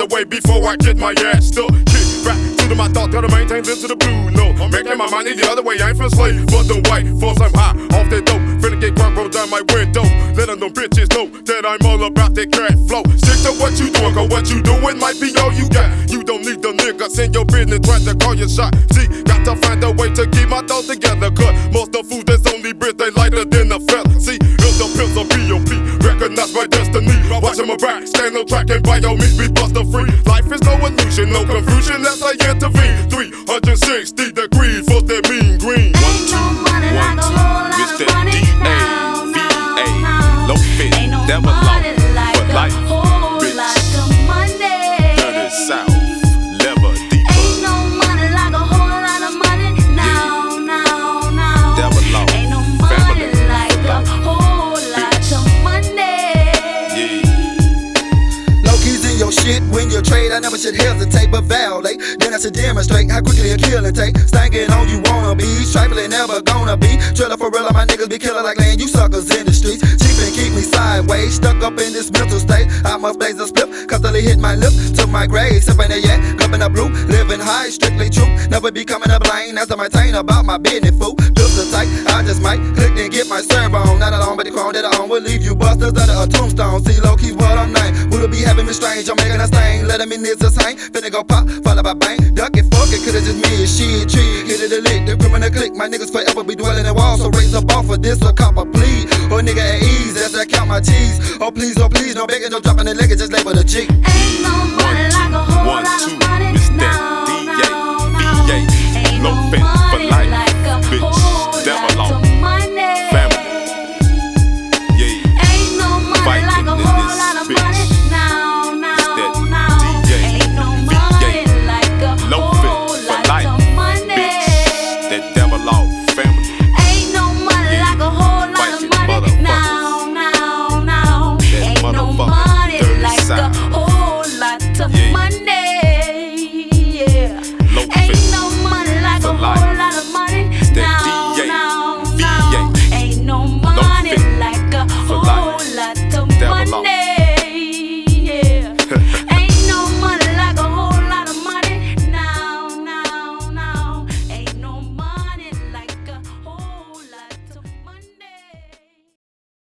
the way before I get my ass stuck. Kick back to my thought, gotta maintain this to the blue. No, I'm making my money the other way. I ain't for slave, but the white force I'm high off that dope. Finna get crunk roll down my window. Letting them bitches know that I'm all about that cash flow. Stick to what you doing, cause what you doing might be all you got. You don't need the niggas in your business trying to call your shot. See, got to find a way to keep my thoughts together. Cause most of fools that's only breath, they lighter than a fella. See, here's the pills of BOP. Recognize my destiny. Watching my back, stand on track and by all means be buster free. Life is no illusion, no confusion as I intervene. 360 degrees for that mean green. Ain't no money like a whole lot of money. Low fit, devil low, but life, bitch, dirty south, level deeper. Ain't no money like a whole lot of money. No, no, no. Devil low, ain't no money like a whole lot of money. Yeah. Low keys in your shit when you trade. I never should hesitate but violate. Then I should demonstrate how quickly a kill and take. Stinking on you wanna be, trifling never gonna be. Trailer for real, my niggas be killing like land. You suckers in the streets. Keep me sideways, stuck up in this mental state. I must blaze a split, constantly hit my lip to my grave. Sipping the yak, cupping the blue, living high, strictly true. Never becoming a blind, as I maintain about my business, fool. Pistol tight, I just might click and get my serve on. Not alone, but the crown that I own will leave you busters under a tombstone. See low key what I'm named. Will it be having me strange? I'm making a stain, letting me niggas just hang. Finna go pop, followed by bang. Duck it, fuck it, could've just me and shit, tree. Hit it a lick, the criminal click. My niggas forever be dwelling in walls, so raise up off of this or cop a plea. Or nigga at ease as I count my G's. Oh please, no begging, no dropping the leg, just label the G. Ain't no money like a whole lot of money. No, no, no. Ain't no money.